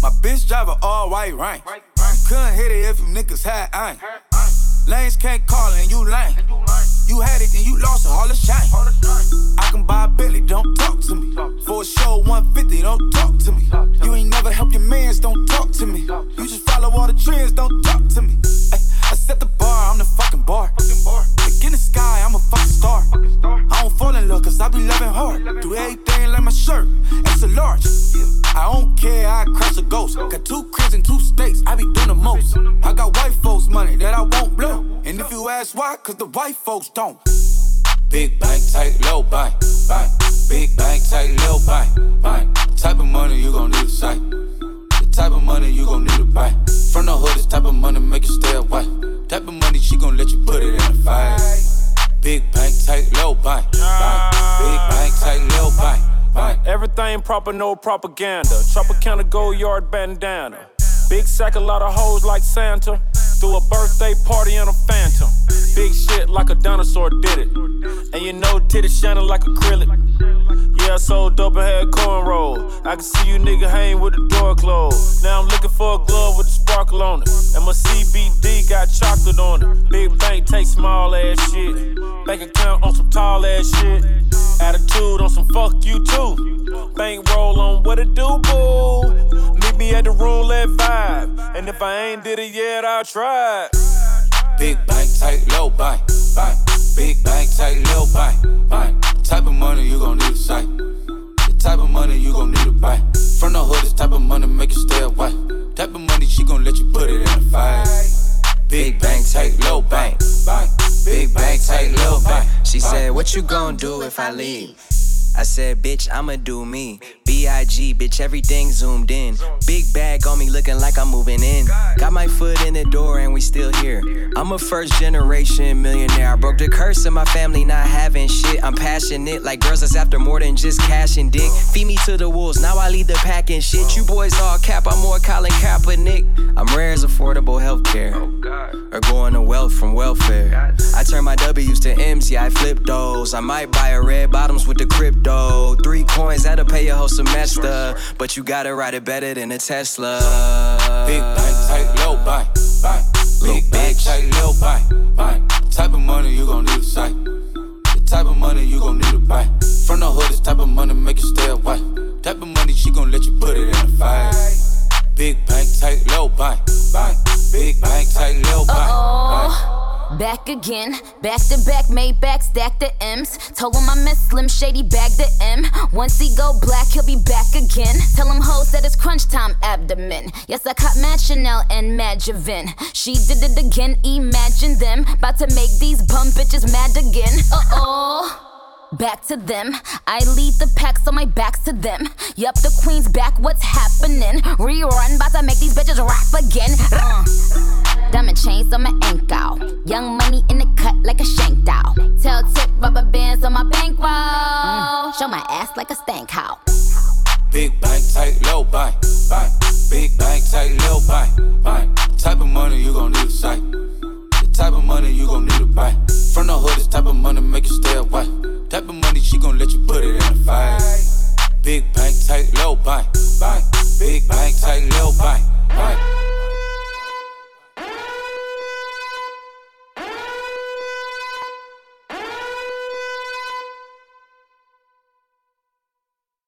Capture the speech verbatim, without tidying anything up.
My bitch drive a all white rank. Couldn't hit it if you niggas had aim. Lanes can't call and you lame. You had it and you lost it, all the shame. I can buy a Billy, don't talk to me. For a show one fifty, don't talk to me. You ain't never help your mans, don't talk to me. You just follow all the trends, don't talk to me. Ay, I set the bar, I'm the fucking bar. Like in the sky, I'm a fucking star. I don't fall in love cause I be loving hard. Do everything like my shirt, it's a large. I don't care, I crash a ghost. Got two cribs in two states, I be doing the most. I got white folks money that I won't blow. And if you ask why, cause the white folks don't. Big bank, tight, low bank, bank. Big bank, tight, low bank, bank. Type of money you gon' need a sight. The type of money you gon' need to buy. From the hood, this type of money make you stay away. Type of money she gon' let you put it in the fight. Big bank, tight, low bank, bank. Big bank, tight, low bank, bank. Everything proper, no propaganda. Tropicana gold yard bandana. Big sack, a lot of hoes like Santa. Threw a birthday party in a phantom. Big shit like a dinosaur did it. And you know titties shining like acrylic. Yeah, I sold dope and had cornrows. I can see you nigga hang with the door closed. Now I'm looking for a glove with a sparkle on it. And my C B D got chocolate on it. Big bank take small ass shit. Bank account on some tall ass shit. Attitude on some fuck you too. Bank roll on what it do, boo. Meet me at the roulette vibe. And if I ain't did it yet, I'll try. Big bank, tight, low bank, bank. Big bank, tight, low bank, bank. Type of money you gon' need a sight. The type of money you gon' need to buy. From the hood, this type of money make you stay away. Type of money she gon' let you put it in the fight. Big bank, tight, low bank, bank. Big bank, tight, low bank. She said, what you gon' do if I leave? I said, bitch, I'ma do me. B I G, bitch, everything zoomed in. Big bag on me looking like I'm moving in. Got my foot in the door and we still here. I'm a first generation millionaire. I broke the curse of my family not having shit. I'm passionate like girls that's after more than just cash and dick. Feed me to the wolves, now I lead the pack and shit. You boys all cap, I'm more Colin Kaepernick. I'm rare as affordable healthcare. Or going to wealth from welfare. I turn my W's to M's, yeah, I flip those. I might buy a red bottoms with the crypto. Three coins, that'll pay your whole semester. But you gotta ride it better than a Tesla. Big bank, tight, low bank, bank. Big bank, tight, low bank, bank. Type of money you gon' need a sight. The type of money you gon' need to buy. From the hood, this type of money make you stay away. Type of money she gon' let you put it in the fight. Big bank, tight, low bank, bank. Big bank, tight, low bank, bank. Back again, back to back, made back, stack the M's. Told him I miss Slim Shady, bag the M. Once he go black, he'll be back again. Tell him hoes that it's crunch time abdomen. Yes, I caught Mad Chanel and Mad Javin. She did it again, imagine them. About to make these bum bitches mad again. Uh-oh. Back to them, I lead the pack so my back's to them. Yup, the queen's back, what's happening? Rerun, bout to make these bitches rap again. uh. Diamond chains on my ankle. Young money in the cut like a shank doll. Tail tip rubber bands on my bankroll. mm. Show my ass like a stank cow. Big bank, tight, low bank, bank. Big bank, tight, low bank, bank. Type of money you gon' need a sight. The type of money you gon' need to buy. From the hood, this type of money make you stay away. Type of money she gon' let you put it in the fight. Big bank, tight, low bank, bank. Big bank, tight, low bank.